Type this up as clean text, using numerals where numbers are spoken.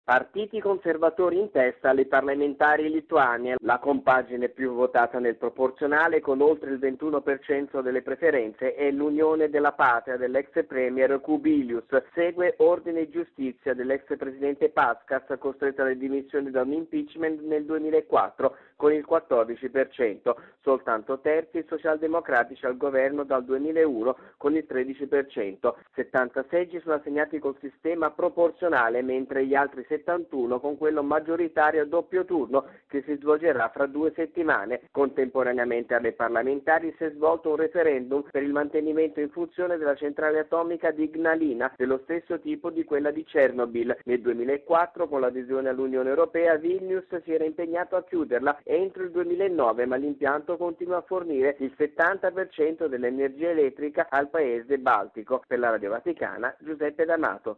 Partiti conservatori in testa alle parlamentari lituanie, la compagine più votata nel proporzionale con oltre il 21% delle preferenze è l'Unione della Patria dell'ex premier Kubilius, segue Ordine e Giustizia dell'ex presidente Pascas costretto alle dimissioni da un impeachment nel 2004 con il 14%, soltanto terzi i socialdemocratici al governo dal 2001 con il 13%, 70 seggi sono assegnati col sistema proporzionale mentre gli altri 71 con quello maggioritario a doppio turno che si svolgerà fra 2 settimane. Contemporaneamente alle parlamentari si è svolto un referendum per il mantenimento in funzione della centrale atomica di Ignalina, dello stesso tipo di quella di Chernobyl. Nel 2004, con l'adesione all'Unione Europea, Vilnius si era impegnato a chiuderla entro il 2009, ma l'impianto continua a fornire il 70% dell'energia elettrica al paese baltico. Per la Radio Vaticana, Giuseppe D'Amato.